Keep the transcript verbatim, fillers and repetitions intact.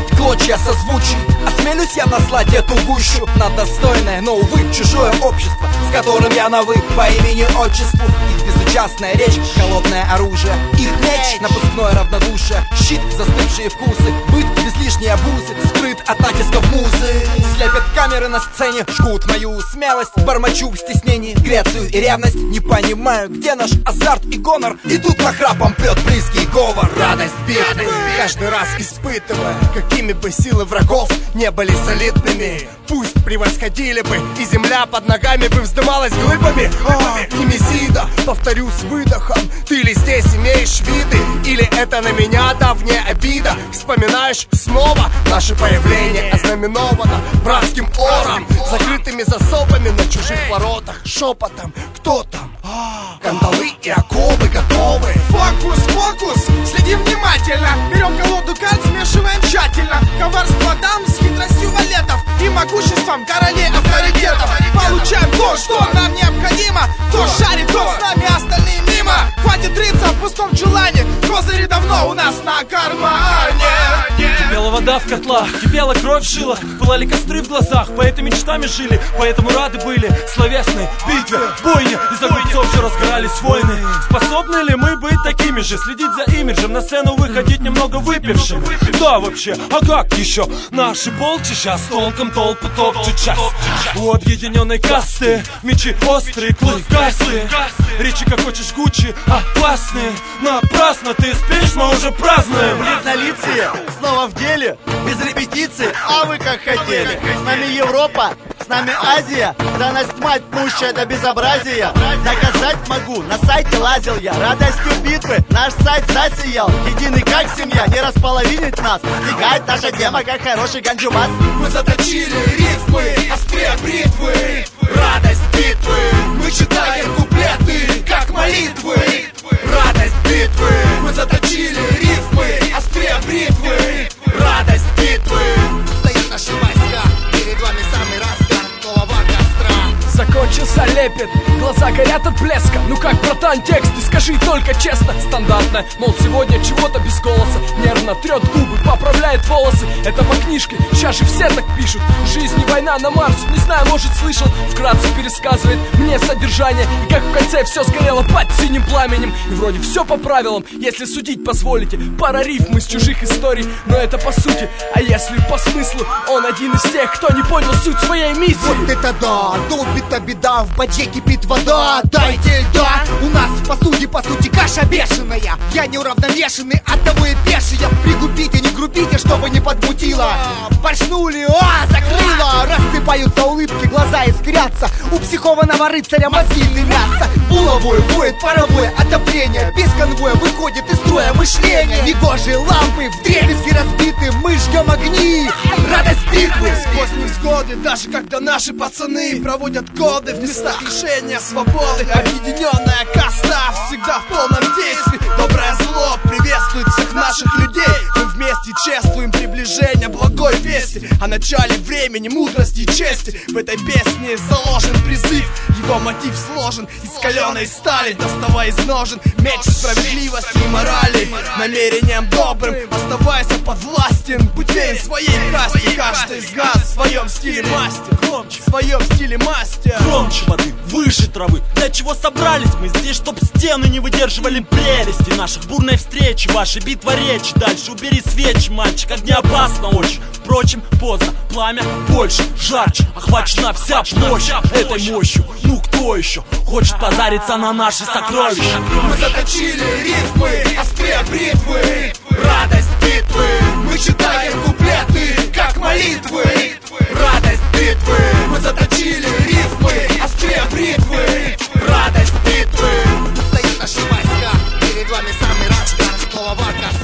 летят клочья созвучий. Осмелюсь я наслать эту гущу на достойное, но, увы, чужое общество, с которым я на «вы» по имени-отчеству. Их безучастная речь, холодное оружие, их меч, напускное равнодушие, щит, застывшие вкусы, быт без лишней обузы, скрыт от натисков музы. Слепят камеры на сцене, жгут мою смелость, бормочу в стеснении Грецию и ревность. Не понимаю, где наш азарт и гонор, и тут нахрапом прет близкий говор. Радость битвы, каждый раз испытывая, какими бы силы врагов не были солидными, пусть превосходили бы, и земля под ногами бы вздымалась глыбами. А, Немезида, повторю с выдохом, ты ли здесь имеешь виды, или это на меня давняя обида? Вспоминаешь снова наше появление, ознаменовано братским ором, закрытыми засовами на чужих воротах, шепотом, кто там? А, кандалы и оковы готовы. Фокус, фокус, следим внимательно. Берем колоду карт, смешиваем тщательно. Коварство дам с хитростью валетов и могуществом королей авторитетов. Получаем то, что нам необходимо. Кто шарит, тот с нами, остальные мимо. Хватит рыться в пустом чулане, козыри давно у нас на кармане. Кипела вода в котлах, кипела кровь в жилах, пылали костры в глазах, поэты мечтами жили, поэтому рады были словесной битве, бойне. Из-за губцов все разгорались войны. Способны ли мы быть такими же, следить за имиджем, на сцену выходить немного выпившим? Да, вообще, а как еще? Наши полчища с толком толпы топчут час. У объединенной касты мечи острые, клыкастые, речи как хочешь Гуччи опасные. Напрасно ты спишь, мы уже празднуем. Бледнолицые, снова в деле, без репетиции, а вы как хотели. С нами Европа, с нами Азия, данность мать пущая до безобразия. Доказать могу, на сайте лазил я, радостью битвы наш сайт засиял. Единый как семья, не располовинить нас, стигает наша тема, как хороший ганджубас. Мы заточили рифмы, острее бритвы, радость битвы. Мы читаем куплеты, как молитвы, радость битвы. Мы заточили рифмы, острее бритвы, радость битвы. Стоят наши войска, перед вами самый разгар нового костра. Закончился лепет, глаза горят от блеска. Ну как, братан, текст, ты скажи только честно. Стандартно, мол, сегодня чего-то без голоса. Нервно трет губы, поправляет волосы. Это по книжке, сейчас же все так пишут. Жизнь не война на Марс, не знаю, может слышал. Вкратце пересказывает мне содержание. И как в конце все сгорело под синим пламенем. И вроде все по правилам, если судить позволите. Пара рифм из чужих историй, но это по сути. А если по смыслу, он один из тех, кто не понял суть своей миссии. Вот это да, долбит-то беда, в баде кипит вода. Дайте льда, у нас по сути, по сути, каша бешеная. Я неуравновешенный, оттого и пешие. Пригубите, не грубите, чтобы не подмутило. Поршнули, а, закрыло. Рассыпаются улыбки, глаза искрятся. У психованного рыцаря мозги дымятся. Булавой воет паровое отопление. Без конвоя выходит из строя мышление. Негожие лампы вдребезги разбиты. Мы ждем огни, радость битвы. Сквозь невзгоды, даже когда наши пацаны проводят годы в местах лишения свободы. Объединенная каста всегда в полном действии. Доброе зло приветствует всех наших людей. Мы вместе чествуем приближение благой вести о начале времени, мудрости и чести. В этой песне заложен призыв, его мотив сложен из каленой стали. Доставай из ножен меч справедливости и морали. Намерением добрым оставайся подвластен. Будь верен своей касте. Каждый из нас в своем стиле мастер. Громче, в своем стиле мастер. Громче воды, выше травы. Для чего собрались мы здесь, чтоб стены не выдерживали прелести наших бурной встречи, вашей битва речи. Дальше убери свечи, мальчик, огня опасно очень. Впрочем, поздно, пламя больше, жарче. Охвачена вся площадь этой мощью. Ну кто еще хочет позариться на наши сокровища? Мы заточили рифмы, острее бритвы, радость битвы. Мы читаем куплеты, как молитвы, радость битвы. Мы заточили рифмы, острее бритвы, радость битвы. Стоят наши войска, перед вами самый разгар нового костра.